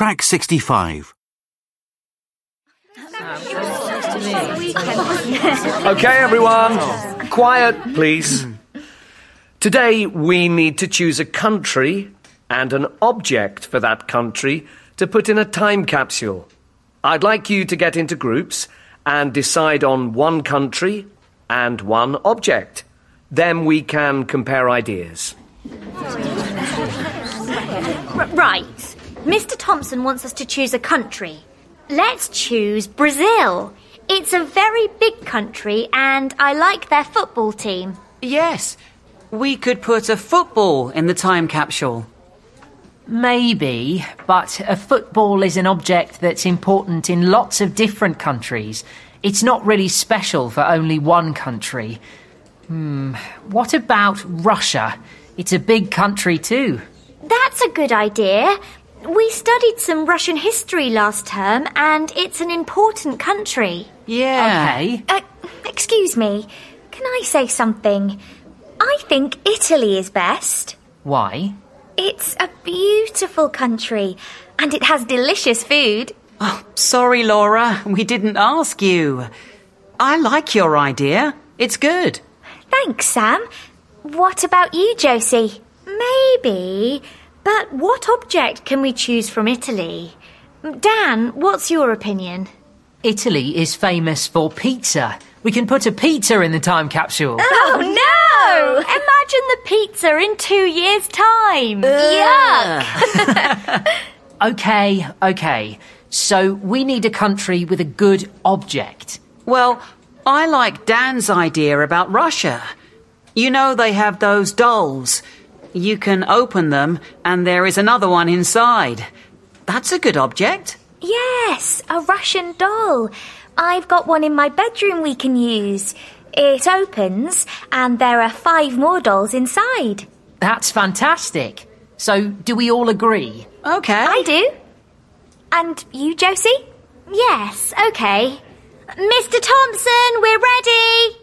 Track 65. Okay, everyone. Quiet, please. Today we need to choose a country and an object for that country to put in a time capsule. I'd like you to get into groups and decide on one country and one object. Then we can compare ideas. Right. Mr. Thompson wants us to choose a country. Let's choose Brazil. It's a very big country and I like their football team. Yes, we could put a football in the time capsule. Maybe, but a football is an object that's important in lots of different countries. It's not really special for only one country. What about Russia? It's a big country too. That's a good idea. We studied some Russian history last term and it's an important country. Yeah. Okay. Excuse me, can I say something? I think Italy is best. Why? It's a beautiful country and it has delicious food. Oh, sorry, Laura, we didn't ask you. I like your idea. It's good. Thanks, Sam. What about you, Josie? Maybe, but what object can we choose from Italy? Dan, what's your opinion? Italy is famous for pizza. We can put a pizza in the time capsule. Oh, no! Imagine the pizza in 2 years' time. Yuck! Okay. So we need a country with a good object. Well, I like Dan's idea about Russia. You know they have those dolls. You can open them and there is another one inside. That's a good object. Yes, a Russian doll. I've got one in my bedroom we can use. It opens and there are 5 more dolls inside. That's fantastic. So do we all agree? Okay. I do. And you, Josie? Yes, okay. Mr. Thompson, we're ready!